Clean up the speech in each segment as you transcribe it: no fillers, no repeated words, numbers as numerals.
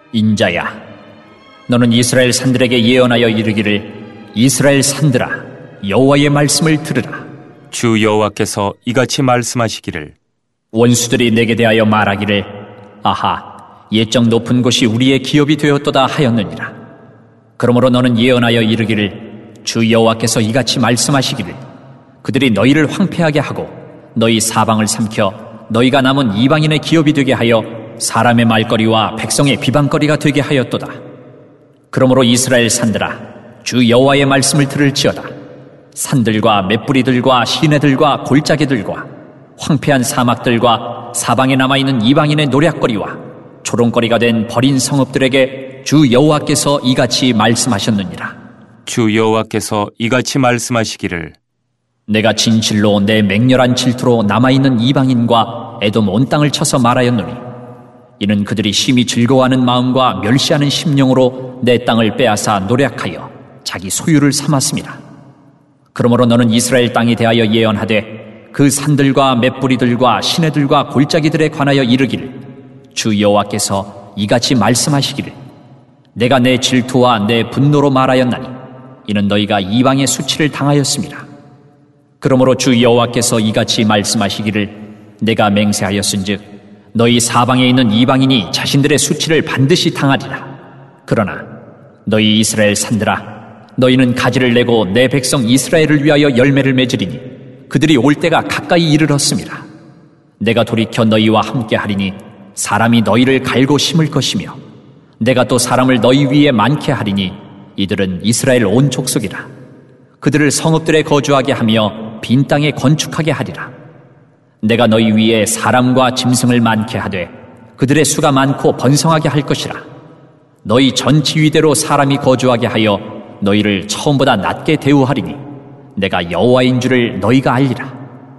인자야, 너는 이스라엘 산들에게 예언하여 이르기를 이스라엘 산들아, 여호와의 말씀을 들으라. 주 여호와께서 이같이 말씀하시기를 원수들이 내게 대하여 말하기를 아하, 옛적 높은 곳이 우리의 기업이 되었도다 하였느니라. 그러므로 너는 예언하여 이르기를 주 여호와께서 이같이 말씀하시기를 그들이 너희를 황폐하게 하고 너희 사방을 삼켜 너희가 남은 이방인의 기업이 되게 하여 사람의 말거리와 백성의 비방거리가 되게 하였도다. 그러므로 이스라엘 산들아, 주 여호와의 말씀을 들을지어다. 산들과 맷뿌리들과 시내들과 골짜기들과 황폐한 사막들과 사방에 남아있는 이방인의 노략거리와 조롱거리가 된 버린 성읍들에게 주 여호와께서 이같이 말씀하셨느니라. 주 여호와께서 이같이 말씀하시기를 내가 진실로 내 맹렬한 질투로 남아있는 이방인과 에돔 온 땅을 쳐서 말하였노니 이는 그들이 심히 즐거워하는 마음과 멸시하는 심령으로 내 땅을 빼앗아 노략하여 자기 소유를 삼았습니다. 그러므로 너는 이스라엘 땅에 대하여 예언하되 그 산들과 맷뿌리들과 시내들과 골짜기들에 관하여 이르기를 주 여호와께서 이같이 말씀하시기를 내가 내 질투와 내 분노로 말하였나니 이는 너희가 이방의 수치를 당하였습니다. 그러므로 주 여호와께서 이같이 말씀하시기를 내가 맹세하였은즉 너희 사방에 있는 이방인이 자신들의 수치를 반드시 당하리라. 그러나 너희 이스라엘 산들아, 너희는 가지를 내고 내 백성 이스라엘을 위하여 열매를 맺으리니 그들이 올 때가 가까이 이르렀습니다. 내가 돌이켜 너희와 함께 하리니 사람이 너희를 갈고 심을 것이며 내가 또 사람을 너희 위에 많게 하리니 이들은 이스라엘 온 족속이라. 그들을 성읍들에 거주하게 하며 빈 땅에 건축하게 하리라. 내가 너희 위에 사람과 짐승을 많게 하되 그들의 수가 많고 번성하게 할 것이라. 너희 전 지위대로 사람이 거주하게 하여 너희를 처음보다 낮게 대우하리니 내가 여호와인 줄을 너희가 알리라.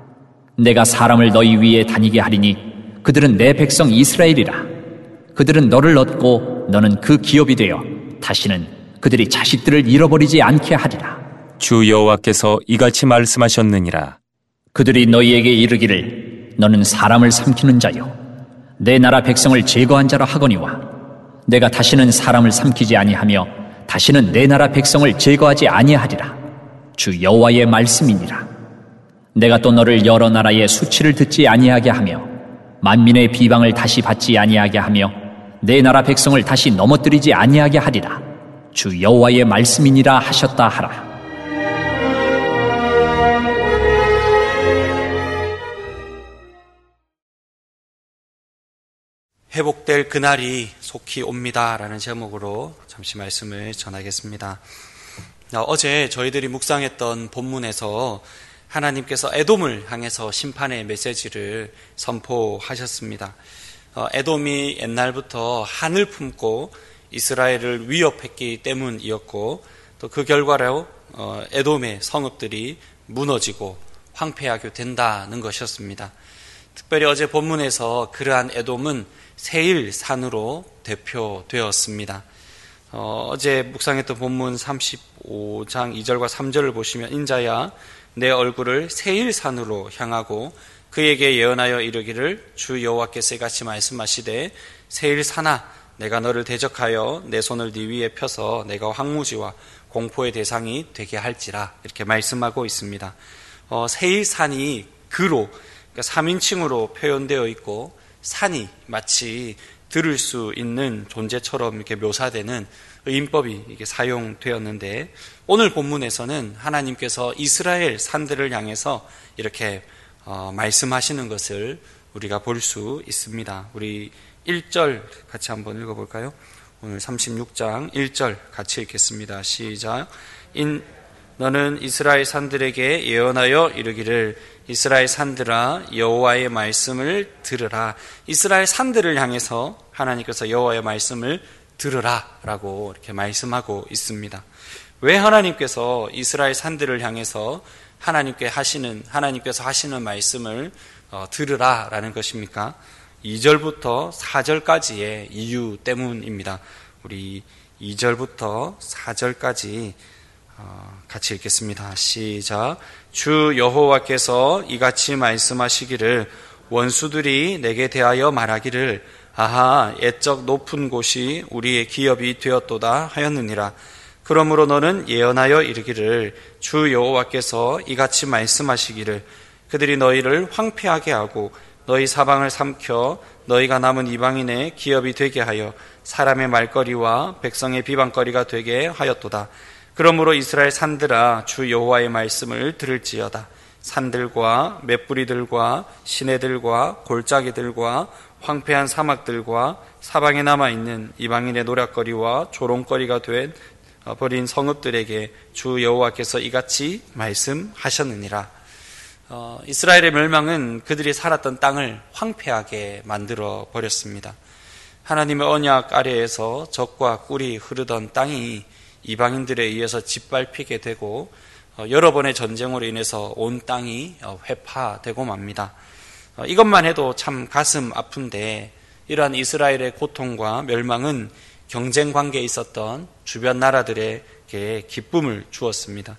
내가 사람을 너희 위에 다니게 하리니 그들은 내 백성 이스라엘이라. 그들은 너를 얻고 너는 그 기업이 되어 다시는 그들이 자식들을 잃어버리지 않게 하리라. 주 여호와께서 이같이 말씀하셨느니라. 그들이 너희에게 이르기를 너는 사람을 삼키는 자요 내 나라 백성을 제거한 자라 하거니와 내가 다시는 사람을 삼키지 아니하며 다시는 내 나라 백성을 제거하지 아니하리라. 주 여호와의 말씀이니라. 내가 또 너를 여러 나라의 수치를 듣지 아니하게 하며 만민의 비방을 다시 받지 아니하게 하며 내 나라 백성을 다시 넘어뜨리지 아니하게 하리라. 주 여호와의 말씀이니라 하셨다 하라. 회복될 그날이 속히 옵니다라는 제목으로 잠시 말씀을 전하겠습니다. 어제 저희들이 묵상했던 본문에서 하나님께서 에돔을 향해서 심판의 메시지를 선포하셨습니다. 에돔이 옛날부터 한을 품고 이스라엘을 위협했기 때문이었고 또 그 결과로 에돔의 성읍들이 무너지고 황폐하게 된다는 것이었습니다. 특별히 어제 본문에서 그러한 에돔은 세일산으로 대표되었습니다. 어제 묵상했던 본문 35장 2절과 3절을 보시면 인자야 내 얼굴을 세일산으로 향하고 그에게 예언하여 이르기를 주 여호와께서 이같이 말씀하시되 세일산아 내가 너를 대적하여 내 손을 네 위에 펴서 내가 황무지와 공포의 대상이 되게 할지라 이렇게 말씀하고 있습니다. 세일산이 그로 그러니까 3인칭으로 표현되어 있고 산이 마치 들을 수 있는 존재처럼 이렇게 묘사되는 인법이 이게 사용되었는데 오늘 본문에서는 하나님께서 이스라엘 산들을 향해서 이렇게 말씀하시는 것을 우리가 볼 수 있습니다. 우리 1절 같이 한번 읽어볼까요? 오늘 36장 1절 같이 읽겠습니다. 시작. 너는 이스라엘 산들에게 예언하여 이르기를 이스라엘 산들아 여호와의 말씀을 들으라. 이스라엘 산들을 향해서 하나님께서 여호와의 말씀을 들으라 라고 이렇게 말씀하고 있습니다. 왜 하나님께서 이스라엘 산들을 향해서 하나님께서 하시는 말씀을 들으라 라는 것입니까? 2절부터 4절까지의 이유 때문입니다. 우리 2절부터 4절까지 같이 읽겠습니다. 시작. 주 여호와께서 이같이 말씀하시기를 원수들이 내게 대하여 말하기를 아하, 애적 높은 곳이 우리의 기업이 되었도다 하였느니라. 그러므로 너는 예언하여 이르기를 주 여호와께서 이같이 말씀하시기를 그들이 너희를 황폐하게 하고 너희 사방을 삼켜 너희가 남은 이방인의 기업이 되게 하여 사람의 말거리와 백성의 비방거리가 되게 하였도다. 그러므로 이스라엘 산들아 주 여호와의 말씀을 들을지어다. 산들과 맷뿌리들과 시내들과 골짜기들과 황폐한 사막들과 사방에 남아있는 이방인의 노략거리와 조롱거리가 된 버린 성읍들에게 주 여호와께서 이같이 말씀하셨느니라. 이스라엘의 멸망은 그들이 살았던 땅을 황폐하게 만들어 버렸습니다. 하나님의 언약 아래에서 젖과 꿀이 흐르던 땅이 이방인들에 의해서 짓밟히게 되고 여러 번의 전쟁으로 인해서 온 땅이 회파되고 맙니다. 이것만 해도 참 가슴 아픈데 이러한 이스라엘의 고통과 멸망은 경쟁 관계에 있었던 주변 나라들에게 기쁨을 주었습니다.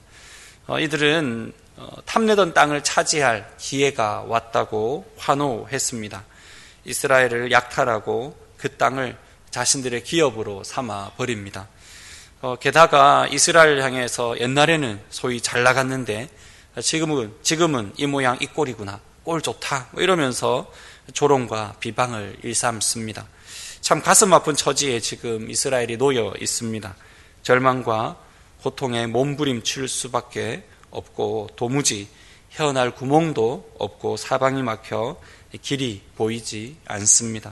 이들은 탐내던 땅을 차지할 기회가 왔다고 환호했습니다. 이스라엘을 약탈하고 그 땅을 자신들의 기업으로 삼아 버립니다. 게다가 이스라엘을 향해서 옛날에는 소위 잘 나갔는데 지금은 이 모양 이 꼴이구나, 꼴 좋다 이러면서 조롱과 비방을 일삼습니다. 참 가슴 아픈 처지에 지금 이스라엘이 놓여 있습니다. 절망과 고통에 몸부림칠 수밖에 없고 도무지 헤어날 구멍도 없고 사방이 막혀 길이 보이지 않습니다.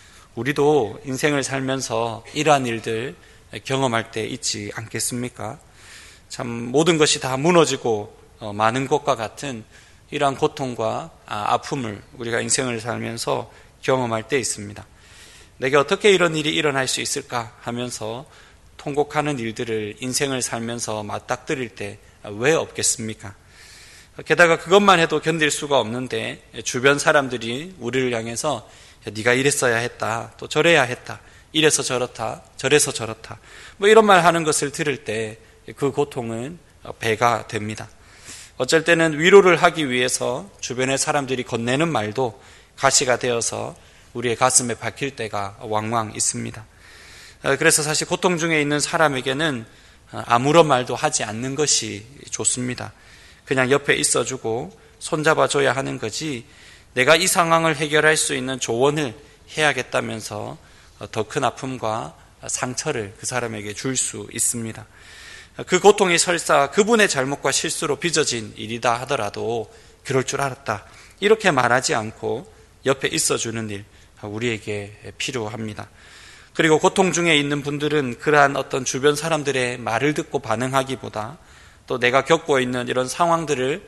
우리도 인생을 살면서 이러한 일들 경험할 때 있지 않겠습니까? 참 모든 것이 다 무너지고 많은 것과 같은 이러한 고통과 아픔을 우리가 인생을 살면서 경험할 때 있습니다. 내게 어떻게 이런 일이 일어날 수 있을까 하면서 통곡하는 일들을 인생을 살면서 맞닥뜨릴 때 왜 없겠습니까? 게다가 그것만 해도 견딜 수가 없는데 주변 사람들이 우리를 향해서 네가 이랬어야 했다, 또 저래야 했다, 이래서 저렇다, 저래서 저렇다 뭐 이런 말 하는 것을 들을 때 그 고통은 배가 됩니다. 어쩔 때는 위로를 하기 위해서 주변의 사람들이 건네는 말도 가시가 되어서 우리의 가슴에 박힐 때가 왕왕 있습니다. 그래서 사실 고통 중에 있는 사람에게는 아무런 말도 하지 않는 것이 좋습니다. 그냥 옆에 있어주고 손잡아줘야 하는 거지 내가 이 상황을 해결할 수 있는 조언을 해야겠다면서 더 큰 아픔과 상처를 그 사람에게 줄 수 있습니다. 그 고통이 설사 그분의 잘못과 실수로 빚어진 일이다 하더라도 그럴 줄 알았다 이렇게 말하지 않고 옆에 있어주는 일 우리에게 필요합니다. 그리고 고통 중에 있는 분들은 그러한 어떤 주변 사람들의 말을 듣고 반응하기보다 또 내가 겪고 있는 이런 상황들을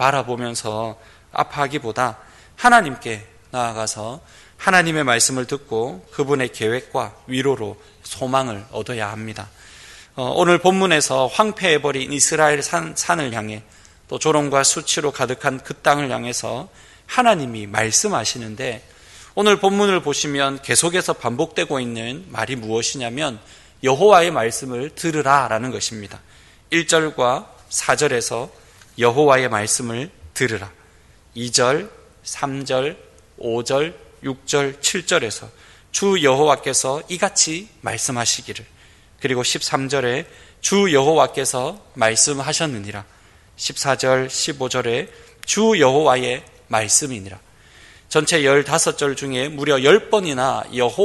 바라보면서 아파하기보다 하나님께 나아가서 하나님의 말씀을 듣고 그분의 계획과 위로로 소망을 얻어야 합니다. 오늘 본문에서 황폐해버린 이스라엘 산을 향해 또 조롱과 수치로 가득한 그 땅을 향해서 하나님이 말씀하시는데 오늘 본문을 보시면 계속해서 반복되고 있는 말이 무엇이냐면 여호와의 말씀을 들으라 라는 것입니다. 1절과 4절에서 여호와의 말씀을 들으라. 2절, 3절, 5절, 6절, 7절에서 주 여호와께서 이같이 말씀하시기를, 그리고 13절에 주 여호와께서 말씀하셨느니라. 14절, 15절에 주 여호와의 말씀이니라. 전체 15절 중에 무려 10번이나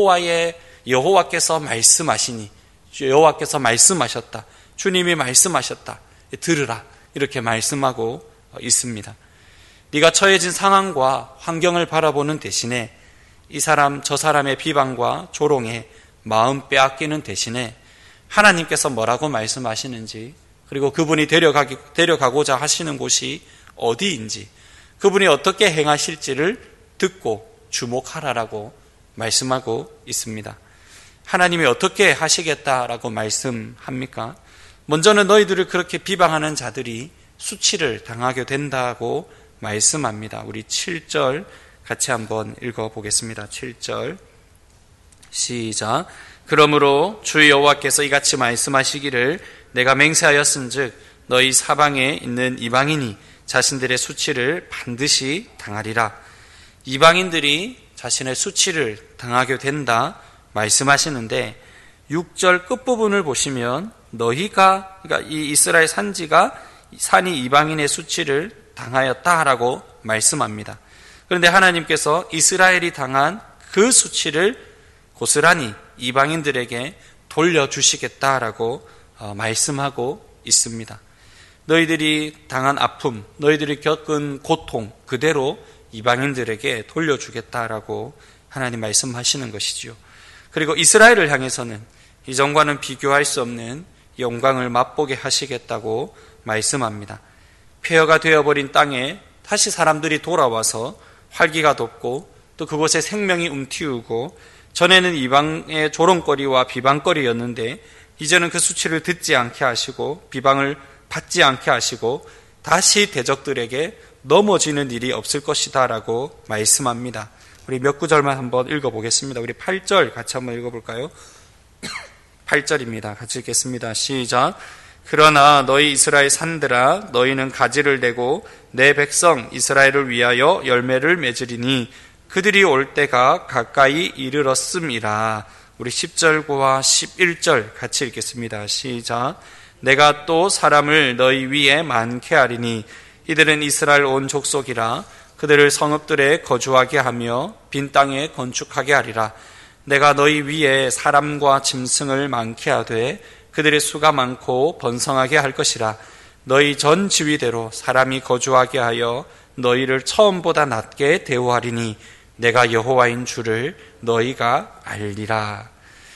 여호와께서 말씀하시니, 여호와께서 말씀하셨다, 주님이 말씀하셨다, 들으라 이렇게 말씀하고 있습니다. 네가 처해진 상황과 환경을 바라보는 대신에 이 사람 저 사람의 비방과 조롱에 마음 빼앗기는 대신에 하나님께서 뭐라고 말씀하시는지, 그리고 그분이 데려가고자 하시는 곳이 어디인지, 그분이 어떻게 행하실지를 듣고 주목하라라고 말씀하고 있습니다. 하나님이 어떻게 하시겠다라고 말씀합니까? 먼저는 너희들을 그렇게 비방하는 자들이 수치를 당하게 된다고 말씀합니다. 우리 7절 같이 한번 읽어보겠습니다. 7절 시작. 그러므로 주 여호와께서 이같이 말씀하시기를 내가 맹세하였은즉 너희 사방에 있는 이방인이 자신들의 수치를 반드시 당하리라. 이방인들이 자신의 수치를 당하게 된다 말씀하시는데 6절 끝부분을 보시면 너희가, 그러니까 이 이스라엘 산이 이방인의 수치를 당하였다라고 말씀합니다. 그런데 하나님께서 이스라엘이 당한 그 수치를 고스란히 이방인들에게 돌려주시겠다라고 말씀하고 있습니다. 너희들이 당한 아픔, 너희들이 겪은 고통 그대로 이방인들에게 돌려주겠다라고 하나님 말씀하시는 것이지요. 그리고 이스라엘을 향해서는 이전과는 비교할 수 없는 영광을 맛보게 하시겠다고 말씀합니다. 폐허가 되어버린 땅에 다시 사람들이 돌아와서 활기가 돋고 또 그곳에 생명이 움틔우고 전에는 이방의 조롱거리와 비방거리였는데 이제는 그 수치를 듣지 않게 하시고 비방을 받지 않게 하시고 다시 대적들에게 넘어지는 일이 없을 것이다 라고 말씀합니다. 우리 몇 구절만 한번 읽어보겠습니다. 우리 8절 같이 한번 읽어볼까요? 8절입니다. 같이 읽겠습니다. 시작. 그러나 너희 이스라엘 산들아 너희는 가지를 내고 내 백성 이스라엘을 위하여 열매를 맺으리니 그들이 올 때가 가까이 이르렀음이라. 우리 10절과 11절 같이 읽겠습니다. 시작. 내가 또 사람을 너희 위에 많게 하리니 이들은 이스라엘 온 족속이라. 그들을 성읍들에 거주하게 하며 빈 땅에 건축하게 하리라. 내가 너희 위에 사람과 짐승을 많게 하되 그들의 수가 많고 번성하게 할 것이라. 너희 전 지위대로 사람이 거주하게 하여 너희를 처음보다 낮게 대우하리니 내가 여호와인 줄을 너희가 알리라.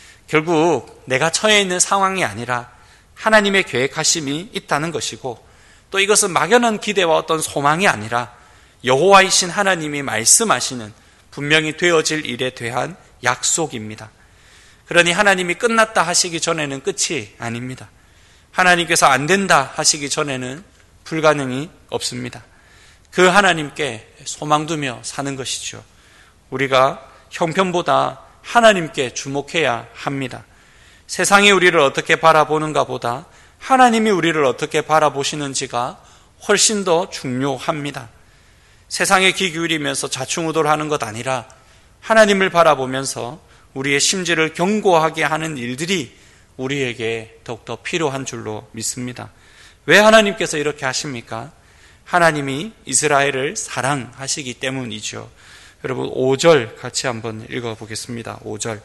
결국 내가 처해 있는 상황이 아니라 하나님의 계획하심이 있다는 것이고 또 이것은 막연한 기대와 어떤 소망이 아니라 여호와이신 하나님이 말씀하시는 분명히 되어질 일에 대한 약속입니다. 그러니 하나님이 끝났다 하시기 전에는 끝이 아닙니다. 하나님께서 안 된다 하시기 전에는 불가능이 없습니다. 그 하나님께 소망 두며 사는 것이죠. 우리가 형편보다 하나님께 주목해야 합니다. 세상이 우리를 어떻게 바라보는가 보다 하나님이 우리를 어떻게 바라보시는지가 훨씬 더 중요합니다. 세상에 귀 기울이면서 좌충우돌하는 것 아니라 하나님을 바라보면서 우리의 심지를 견고하게 하는 일들이 우리에게 더욱더 필요한 줄로 믿습니다. 왜 하나님께서 이렇게 하십니까? 하나님이 이스라엘을 사랑하시기 때문이죠. 여러분 5절 같이 한번 읽어보겠습니다. 5절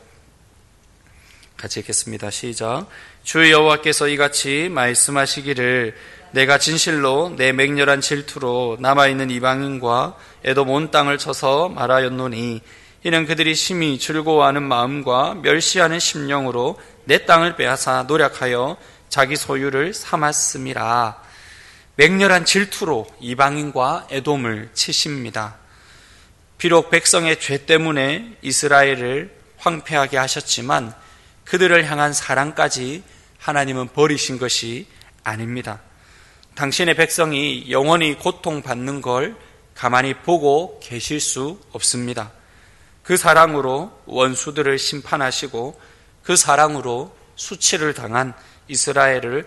같이 읽겠습니다. 시작. 주 여호와께서 이같이 말씀하시기를 내가 진실로 내 맹렬한 질투로 남아있는 이방인과 에돔 온 땅을 쳐서 말하였노니 이는 그들이 심히 즐거워하는 마음과 멸시하는 심령으로 내 땅을 빼앗아 노력하여 자기 소유를 삼았음이라. 맹렬한 질투로 이방인과 에돔을 치십니다. 비록 백성의 죄 때문에 이스라엘을 황폐하게 하셨지만 그들을 향한 사랑까지 하나님은 버리신 것이 아닙니다. 당신의 백성이 영원히 고통받는 걸 가만히 보고 계실 수 없습니다. 그 사랑으로 원수들을 심판하시고 그 사랑으로 수치를 당한 이스라엘을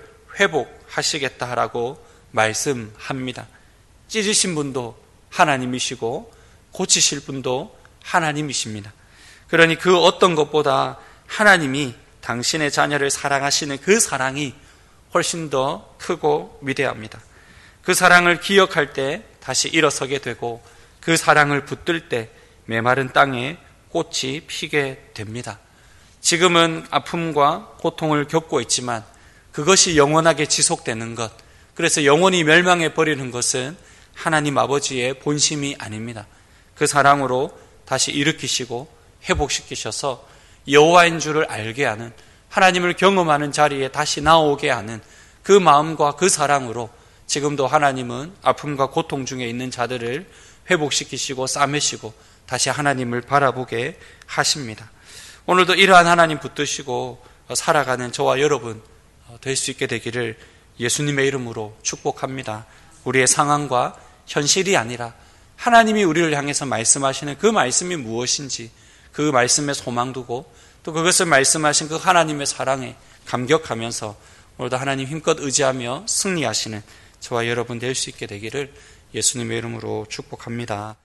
회복하시겠다라고 말씀합니다. 찢으신 분도 하나님이시고 고치실 분도 하나님이십니다. 그러니 그 어떤 것보다 하나님이 당신의 자녀를 사랑하시는 그 사랑이 훨씬 더 크고 위대합니다. 그 사랑을 기억할 때 다시 일어서게 되고 그 사랑을 붙들 때 메마른 땅에 꽃이 피게 됩니다. 지금은 아픔과 고통을 겪고 있지만 그것이 영원하게 지속되는 것, 그래서 영원히 멸망해 버리는 것은 하나님 아버지의 본심이 아닙니다. 그 사랑으로 다시 일으키시고 회복시키셔서 여호와인 줄을 알게 하는, 하나님을 경험하는 자리에 다시 나오게 하는 그 마음과 그 사랑으로 지금도 하나님은 아픔과 고통 중에 있는 자들을 회복시키시고 싸매시고 다시 하나님을 바라보게 하십니다. 오늘도 이러한 하나님 붙드시고 살아가는 저와 여러분 될 수 있게 되기를 예수님의 이름으로 축복합니다. 우리의 상황과 현실이 아니라 하나님이 우리를 향해서 말씀하시는 그 말씀이 무엇인지 그 말씀에 소망 두고 또 그것을 말씀하신 그 하나님의 사랑에 감격하면서 오늘도 하나님 힘껏 의지하며 승리하시는 저와 여러분 될 수 있게 되기를 예수님의 이름으로 축복합니다.